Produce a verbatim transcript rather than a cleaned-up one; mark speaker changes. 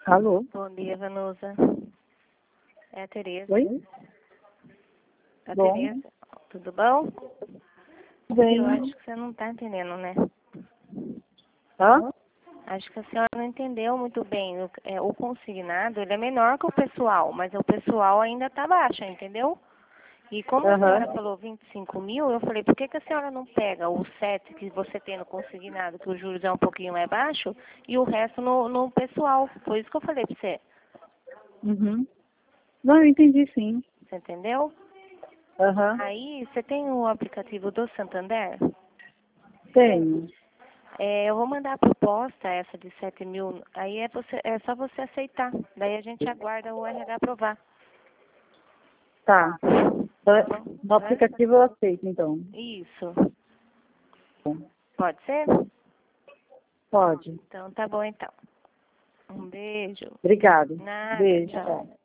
Speaker 1: Alô?
Speaker 2: Bom dia, Vanusa. É a Tereza.
Speaker 1: Oi?
Speaker 2: A
Speaker 1: Bom.
Speaker 2: Tereza. Tudo bom?
Speaker 1: Bem.
Speaker 2: Eu acho que você não está entendendo, né?
Speaker 1: Hã?
Speaker 2: Acho que a senhora não entendeu muito bem. O, é, o consignado, ele é menor que o pessoal, mas o pessoal ainda está baixo, entendeu? E como a
Speaker 1: Aham.
Speaker 2: senhora falou vinte e cinco mil, eu falei, por que, que a senhora não pega o sete que você tem no consignado, que o juros é um pouquinho mais baixo, e o resto no, no pessoal? Foi isso que eu falei para você.
Speaker 1: Uhum. Não, eu entendi sim.
Speaker 2: Você entendeu?
Speaker 1: Aham.
Speaker 2: Aí, você tem o aplicativo do Santander?
Speaker 1: Tenho.
Speaker 2: É, eu vou mandar a proposta, essa de sete mil, aí é, você, é só você aceitar. Daí a gente aguarda o R H aprovar.
Speaker 1: Tá.
Speaker 2: Tá
Speaker 1: Tá.
Speaker 2: bom?
Speaker 1: No
Speaker 2: Hã?
Speaker 1: aplicativo eu aceito, então.
Speaker 2: Isso.
Speaker 1: Bom,
Speaker 2: Pode ser?
Speaker 1: pode.
Speaker 2: Então tá bom então. Um beijo.
Speaker 1: Obrigado.
Speaker 2: Nada,
Speaker 1: Beijo,
Speaker 2: tchau.
Speaker 1: tchau.